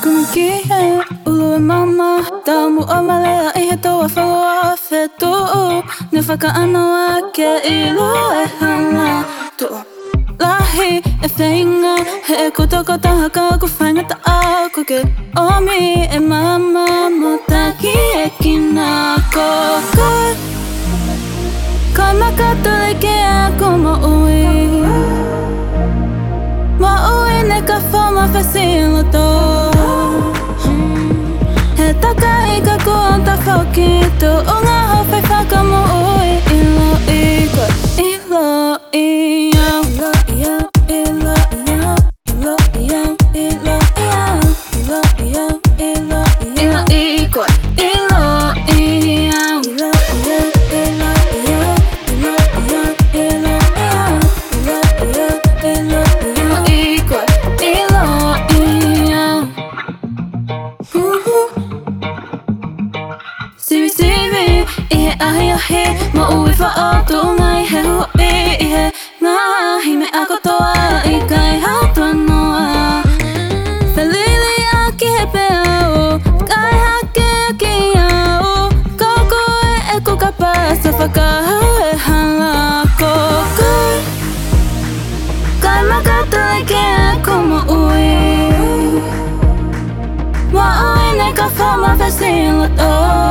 Kumiki he ulu e mama Tau mua malea I he toa whaloa whetu Ne whakaano ake I loa e hana Tuo lahi e whainga He e kota haka ku whaingata a Kuke omi e mama Mo taki e kina koko Kai makatole ke ako mo ui Mo ui ne ka whama whasilo tō He taka I ka kuonta whakito O ngā hawhai whakamo ui Ilo I koe, ilo I au Ilo I au, ilo I au Ilo I au, ilo I au Ilo I au, ilo I au Ilo I koe, ilo I au Ilo I au, ilo I au Ilo I au, ilo I au Ilo I au, ilo I koe, ilo I au Sivi, I he ahi ahi Mo ui whaotu ngai he hui I he ngahi me ako toa I kai hatua noa Whalili aki he peo Kai hake aki au Koko e ko ka pasa whakahau e hala Koko Kai makatole ke ako mo ui Mo ui ne ka whama whasilo tō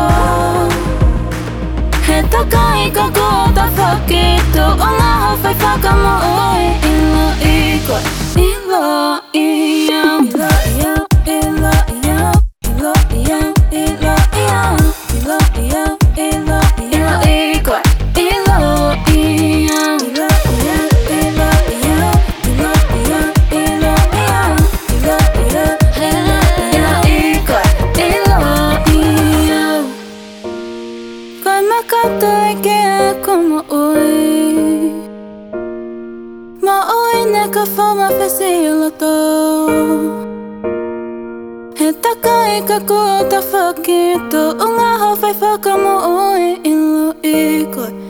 He taka I ka kota whakito O ngā hawhai whakamo ui Ilo I koe, ilo I au Ilo I au, ilo I au Ilo I au, ilo I au Ilo I au, ilo I koe, ilo I au Ilo I au, ilo I au Ilo I au, ilo I au Ilo I au, ilo I koe, ilo I au Kai makatole ke ako mo ui Mo ui ne ka whama whasilo tō He taka I ka kota whakito O ngā hawhai whakamo ui Ilo I koe